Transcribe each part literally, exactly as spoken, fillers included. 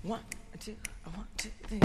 One, two, one, two, three.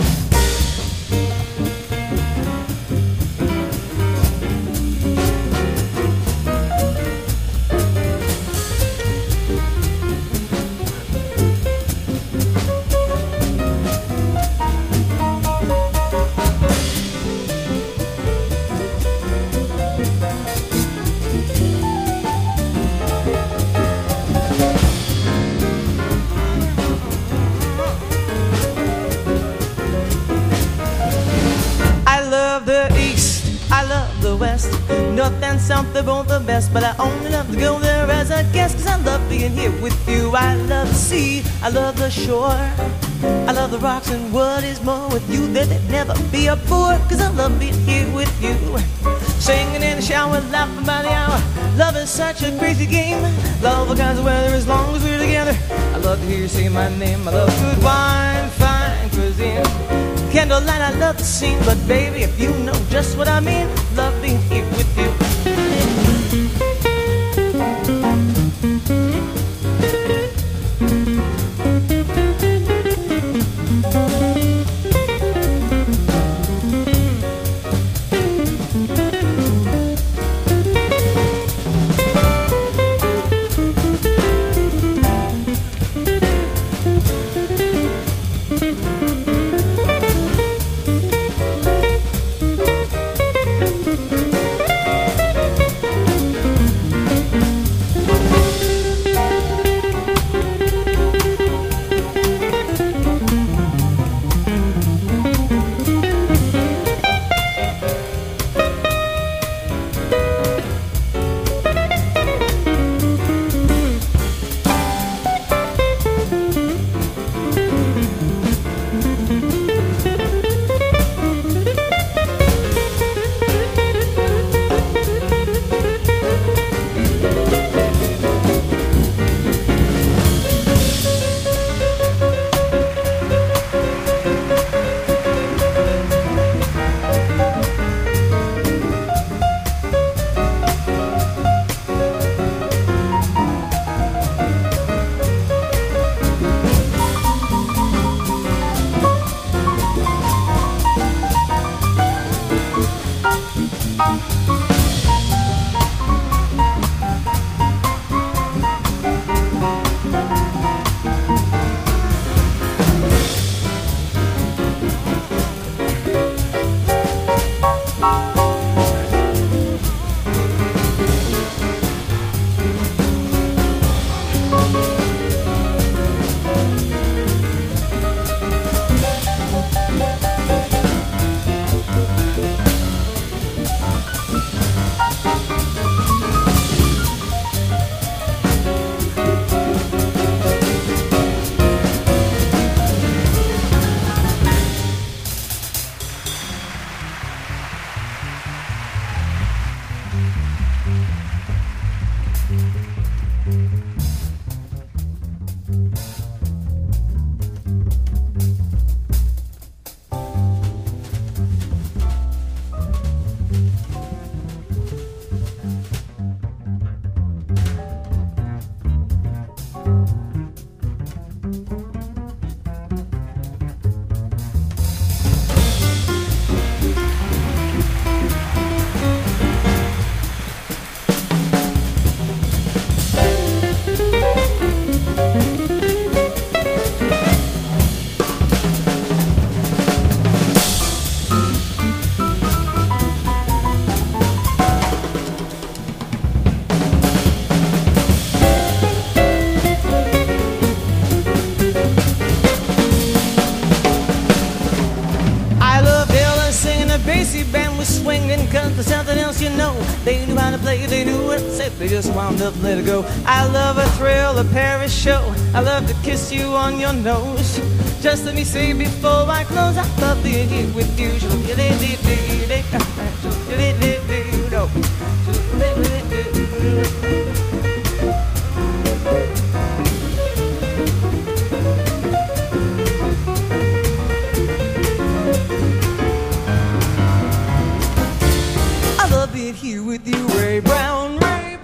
West, north and south, they're both the best, but I only love to go there as a guest, cause I love being here with you. I love the sea, I love the shore, I love the rocks, and what is more, with you there'd never be a bore, cause I love being here with you. Singing in the shower, laughing by the hour, love is such a crazy game. Love all kinds of weather as long as we're together. I love to hear you say my name. I love good wine, fine cuisine, candlelight, I love the scene. But baby, if you know just what I mean, love being here with you. There's something else you know. They knew how to play, they knew what to say, they just wound up, let it go. I love a thrill, a Paris show. I love to kiss you on your nose. Just let me say before I close, I love being here with you. Here with you, Ray Brown, Ray